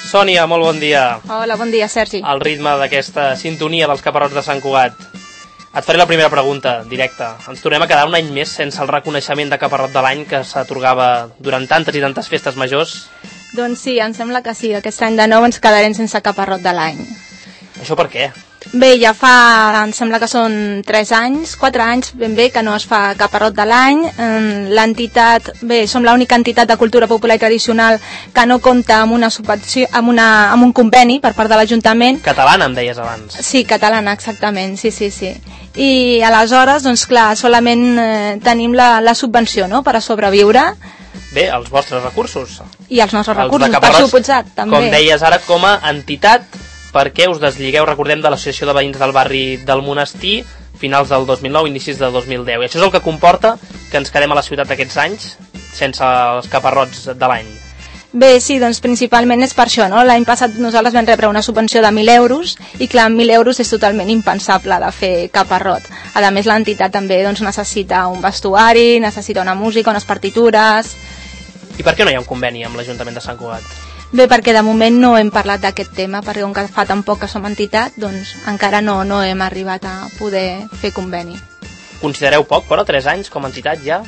Sònia, molt bon dia. Hola, bon dia, Sergi. Al ritme d'aquesta sintonia dels Caparrots de Sant Cugat. Et faré la primera pregunta, directa. Ens tornem a quedar un any més sense el reconeixement de Caparrot de l'any que s'atorgava durant tantes i tantes festes majors? Doncs sí, em sembla que sí. Aquest any de nou ens quedarem sense Caparrot de l'any. Això per què? Bé, ja fa, em sembla que són 3 anys, 4 anys ben bé que no es fa Caparrot de l'any. L'entitat, bé, som l'única entitat de cultura popular i tradicional que no compta amb una subvenció, amb un conveni per part de l'Ajuntament. Catalana, em deies abans. Sí, catalana, exactament, sí. I aleshores, doncs clar, solament tenim la subvenció, no?, per a sobreviure. Bé, els vostres recursos. I els nostres recursos, per suposat, també. Com deies ara, com a entitat, perquè us desligueu, recordem, de l'Associació de Veïns del Barri del Monestir, finals del 2009, inicis del 2010. I això és el que comporta que ens quedem a la ciutat aquests anys sense els Caparrots de l'any. Bé, sí, doncs principalment és per això, no? L'any passat nosaltres vam rebre una subvenció de 1.000 euros i clar, amb 1.000 euros és totalment impensable de fer Caparrot. A més, l'entitat també doncs, necessita un vestuari, necessita una música, unes partitures. I per què no hi ha un conveni amb l'Ajuntament de Sant Cugat? Bé, perquè de moment no hem parlat d'aquest tema, perquè com que fa tan poc que som entitat, doncs encara no hem arribat a poder fer conveni. Considereu poc, però, 3 anys com a entitat ja?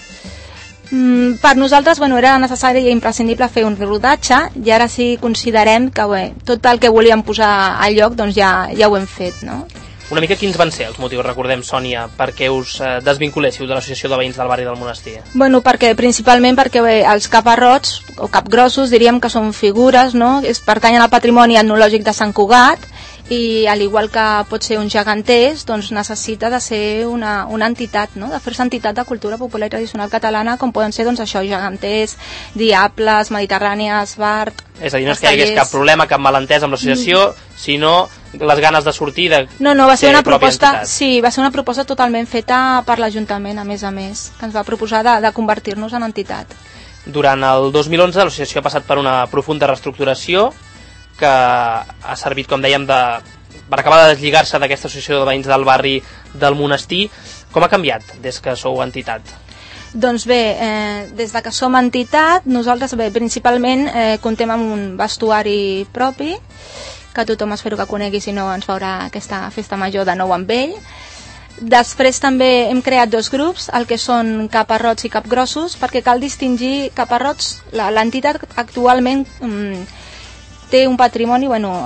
Per nosaltres, bueno, era necessari i imprescindible fer un rodatge i ara sí considerem que bé, tot el que volíem posar al lloc doncs ja ho hem fet, no? Una mica quins van ser els motius, recordem, Sònia, perquè us desvinculéssiu de l'Associació de Veïns del Barri del Monestir? Bueno, principalment perquè bé, els caparrots, o capgrossos, diríem que són figures, no?, pertanyen al patrimoni etnològic de Sant Cugat i al igual que pot ser un geganters, doncs necessita de ser una entitat, no?, de fer-se entitat de cultura popular i tradicional catalana, com poden ser doncs això, geganters, diables, mediterrànies, bart... És a dir, no és que hi hagués cap problema, cap malentès amb l'associació, sinó les ganes de sortir de... No, va ser una proposta, sí, va ser una proposta totalment feta per l'Ajuntament, a més, que ens va proposar de convertir-nos en entitat. Durant el 2011 l'associació ha passat per una profunda reestructuració que ha servit, com dèiem, per acabar de deslligar-se d'aquesta associació de veïns del barri del Monestir. Com ha canviat des que sou entitat? Doncs bé, des de que som entitat, nosaltres principalment comptem amb un vestuari propi, que tothom espero que conegui, si no ens veurà aquesta festa major de nou amb ell. Després també hem creat 2 grups, el que són caparrots i capgrossos, perquè cal distingir caparrots. L'entitat actualment té un patrimoni,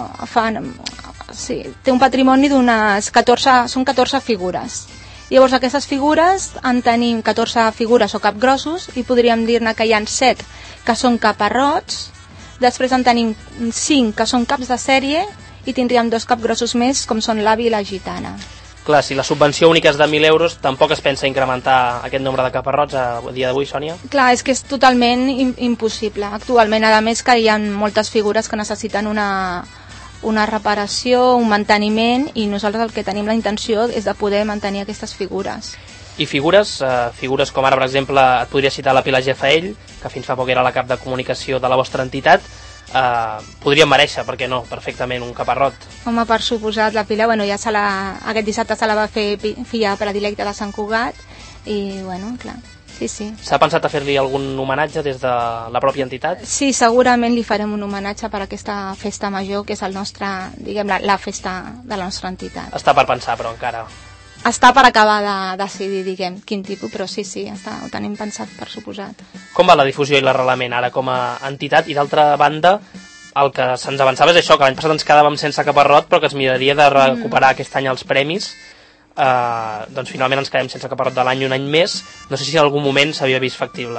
té un patrimoni d'unes 14 figures. Llavors aquestes figures en tenim 14 figures o capgrossos i podríem dir-ne que hi ha 7 que són caparrots. Després en tenim 5 que són caps de sèrie i tindríem 2 capgrossos més, com són l'avi i la gitana. Clar, si la subvenció única és de 1.000 euros, tampoc es pensa incrementar aquest nombre de caparrots a dia d'avui, Sònia? Clar, és que és totalment impossible. Actualment, a més, que hi ha moltes figures que necessiten una reparació, un manteniment, i nosaltres el que tenim la intenció és de poder mantenir aquestes figures. I figures com ara, per exemple, et podria citar la Pilar Gefaell, que fins fa poc era la cap de comunicació de la vostra entitat, podríem mereixer, per què no, perfectament un caparrot. Home, per suposat, la Pilar, ja aquest dissabte se la va fer filla predilecta de Sant Cugat, i clar, sí. S'ha pensat a fer-li algun homenatge des de la pròpia entitat? Sí, segurament li farem un homenatge per aquesta festa major, que és el nostre, diguem, la festa de la nostra entitat. Està per pensar, però encara... Està per acabar de decidir, diguem, quin tipus, però sí, ho tenim pensat, per suposat. Com va la difusió i l'arrelament ara com a entitat? I d'altra banda, el que se'ns avançava és això, que l'any passat ens quedàvem sense caparrot, però que es miraria de recuperar aquest any els premis. Doncs finalment ens quedem sense caparrot de l'any un any més. No sé si en algun moment s'havia vist factible.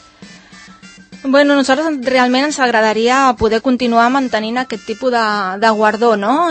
Nosaltres realment ens agradaria poder continuar mantenint aquest tipus de guardó, no?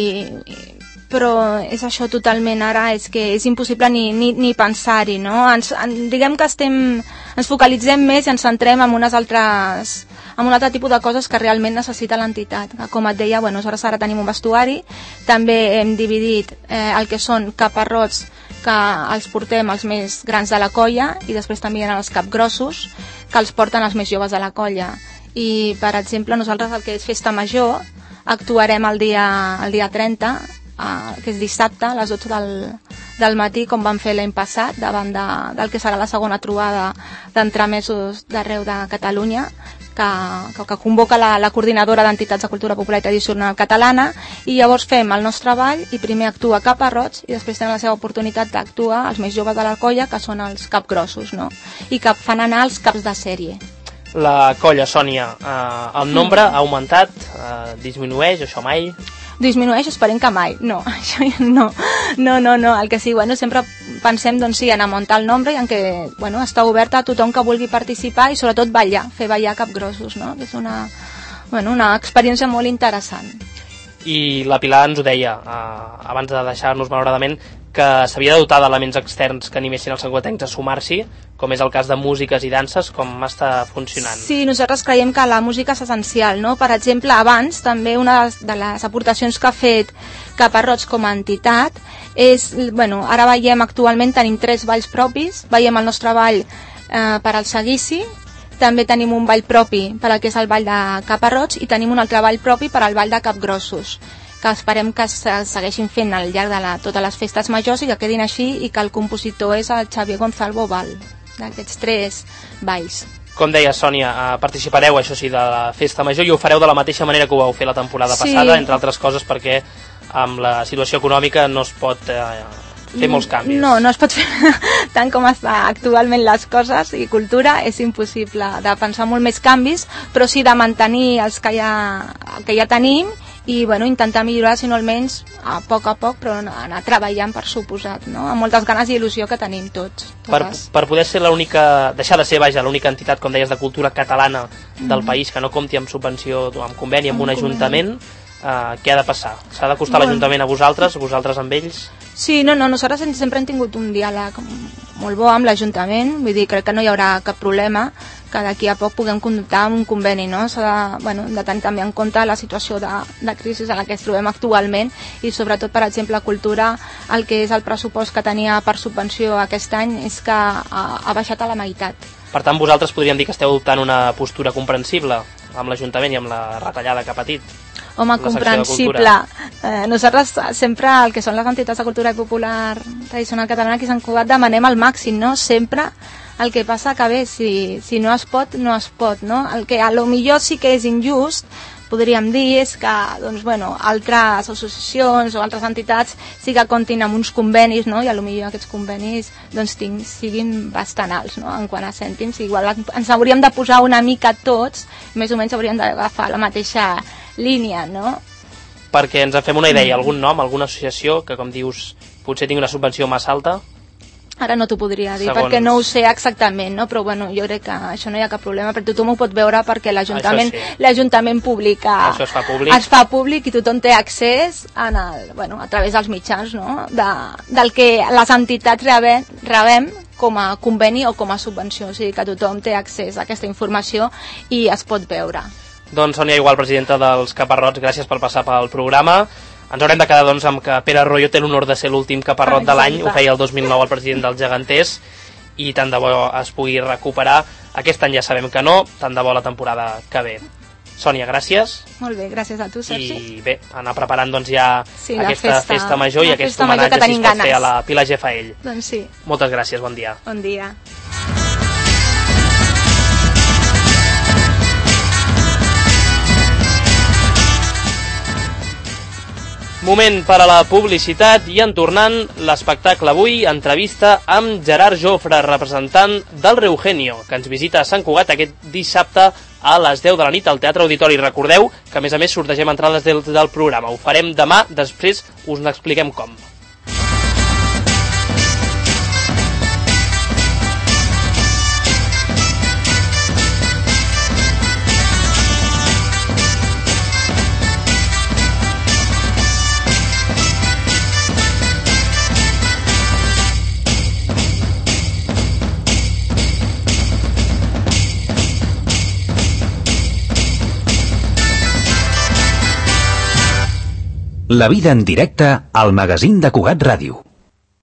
Però és això totalment ara, és que és impossible ni pensar-hi, no? Diguem que ens focalitzem més i ens centrem en un altre tipus de coses que realment necessita l'entitat. Com et deia, nosaltres ara tenim un vestuari, també hem dividit el que són caparrots, que els portem els més grans de la colla, i després també hi ha els capgrossos, que els porten els més joves de la colla. I, per exemple, nosaltres el que és festa major, actuarem el dia 30, que és dissabte, a les 12 del matí, com vam fer l'any passat, davant del que serà la segona trobada d'entremesos d'arreu de Catalunya, que convoca la coordinadora d'entitats de cultura popular i tradicional catalana, i llavors fem el nostre ball i primer actua Caparrots i després tenen la seva oportunitat d'actuar els més joves de la colla, que són els capgrossos, no? I que fan anar els caps de sèrie. La colla, Sònia, el nombre ha augmentat, disminueix, això mai? Disminueix, esperem que mai. No, això no. El que sí, bueno, sempre pensem, doncs sí, en augmentar el nombre i en que, bueno, està oberta a tothom que vulgui participar i sobretot ballar, fer ballar capgrossos, no? Que és una experiència molt interessant. I la Pilar ens ho deia, abans de deixar-nos malauradament, que s'havia de dotar d'elements externs que animessin els santcugatencs a sumar-s'hi, com és el cas de músiques i danses, com està funcionant? Sí, nosaltres creiem que la música és essencial, no? Per exemple, abans, també una de les aportacions que ha fet Caparrots com a entitat és, bueno, ara veiem actualment, tenim 3 balls propis, veiem el nostre ball per al seguici, també tenim un ball propi per al que és el ball de Caparrots i tenim un altre ball propi per al ball de capgrossos, que esperem que es segueixin fent al llarg de totes les festes majors i que quedin així, i que el compositor és el Xavier Gonzalvo Val, d'aquests 3 balls. Com deia, Sònia, participareu, això sí, de la festa major i ho fareu de la mateixa manera que ho vau fer la temporada passada, entre altres coses perquè amb la situació econòmica no es pot fer molts canvis. No es pot fer tant com està actualment les coses, i cultura és impossible de pensar molt més canvis, però sí de mantenir els que ja tenim i, bueno, intentar millorar, si no almenys a poc, però anar treballant, per suposat, no? Amb moltes ganes i il·lusió que tenim tots. Per poder ser deixar de ser, l'única entitat, com deies, de cultura catalana del país que no compti amb subvenció, amb conveni amb un ajuntament, què ha de passar? S'ha d'acostar l'Ajuntament a vosaltres amb ells? Sí, nosaltres sempre hem tingut un diàleg molt bo amb l'Ajuntament, vull dir, crec que no hi haurà cap problema que d'aquí a poc puguem comptar amb un conveni, no? S'ha de tenir també en compte la situació de crisi en la que ens trobem actualment i sobretot, per exemple, cultura, el que és el pressupost que tenia per subvenció aquest any és que ha baixat a la meitat. Per tant, vosaltres podríem dir que esteu adoptant una postura comprensible amb l'Ajuntament i amb la retallada que ha patit? Home, comprensible. Nosaltres sempre, el que són les entitats de cultura popular tradicional catalana, aquí a Sant Cugat demanem el màxim, no? Sempre. El que passa que bé, si no es pot, no es pot, no? El que a lo millor sí que és injust, podríem dir, és que, doncs, bueno, altres associacions o altres entitats sí que comptin amb uns convenis, no? I a lo millor aquests convenis, doncs, siguin bastant alts, no? En quant a cèntims, igual ens hauríem de posar una mica tots, més o menys hauríem d'agafar la mateixa línia, no? Perquè ens en fem una idea, algun nom, alguna associació que, com dius, potser tingui una subvenció massa alta? Ara no t'ho podria dir, perquè no ho sé exactament, no? Però bueno, jo crec que això no hi ha cap problema, perquè tothom ho pot veure perquè l'Ajuntament publica... Això es fa públic. Es fa públic i tothom té accés a través dels mitjans, no? Del que les entitats rebem com a conveni o com a subvenció, o sigui que tothom té accés a aquesta informació i es pot veure. Doncs Sònia Igual, presidenta dels Caparrots, gràcies per passar pel programa. Ens haurem de quedar doncs, amb que Pere Arroyo té l'honor de ser l'últim Caparrot de l'any, ho feia el 2009 el president dels Geganters, i tant de bo es pugui recuperar. Aquest any ja sabem que no, tant de bo la temporada que ve. Sònia, gràcies. Molt bé, gràcies a tu, Sergi. I bé, anar preparant doncs, ja aquesta festa major i aquest homenatge, si es pot fer, a la Pilar Gefaell. Doncs sí. Moltes gràcies, bon dia. Bon dia. Moment per a la publicitat i en tornant l'espectacle avui, entrevista amb Gerard Jofre, representant del Reugenio, que ens visita a Sant Cugat aquest dissabte a les 10 de la nit al Teatre Auditori. Recordeu que a més sortegem entrades del programa. Ho farem demà, després us n'expliquem com. La vida en directe al magazín de Cugat Ràdio.